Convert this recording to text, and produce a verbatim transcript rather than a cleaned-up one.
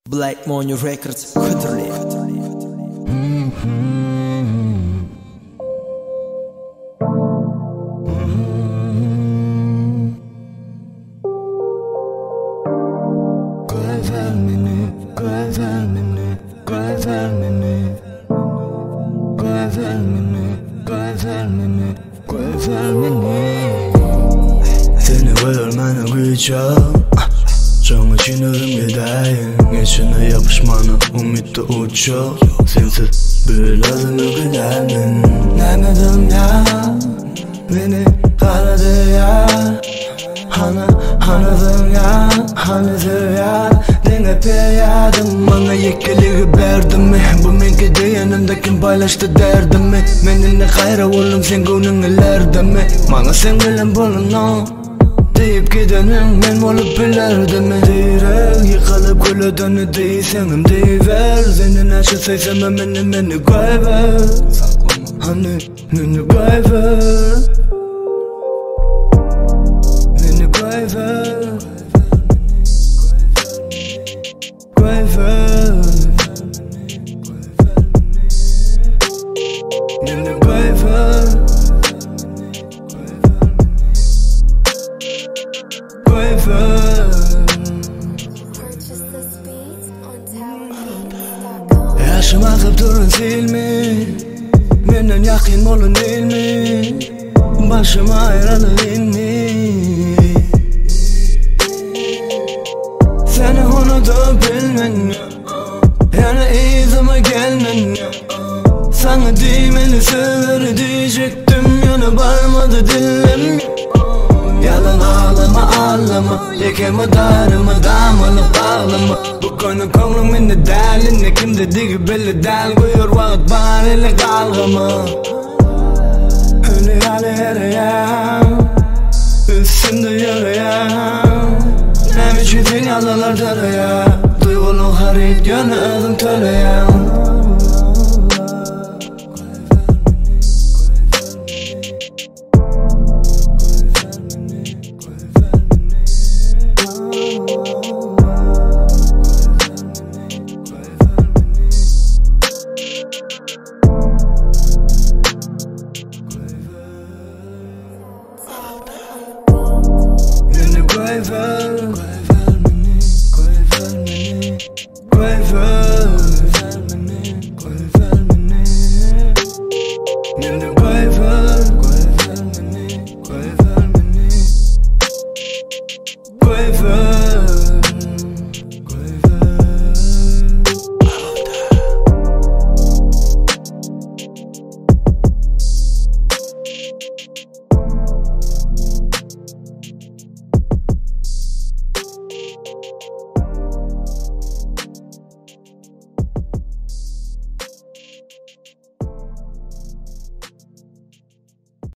Black Money Records Hıdırlı. Seni vermene gücüm Canı çiğnerim gideyim Geçine yapışmanı umutlu uçuyor Sensiz büyüledim ülkelerimin Demedim ya Beni karadı ya Hani hanıdım ya Hanıdır ya Dine piyadım Bana yekeliği verdim mi Bu menki de yanımda kim paylaştı derdimi Menine kayra oğlum sen gönlün ileride mi Bana sen bilen bulun o deyip gidenim men olup bilerdim mi Direk yıkalıp kule dönü değilsenim deyiver Senin aşkı saysam eminim beni koyver Hani beni koyver Beni koyver Koyver Beni koyver Yaşım akıp durun silmi Menden yakin olun değil mi Başıma ayrılın mi Seni unutup bilmen Yani izime gelmen Sana değmeni sever diyecektim Yana varmadı dilim Yalan ağlama ağlama Yekeme darıma damını bağlama Bu konu kolumunda delin Kim dediği belli del Buyur vakit bariyle kalgama Öyle yarayam Üstümde yarayam Ne biçim dünyalar daraya Duygulu harit gönlüm töleyem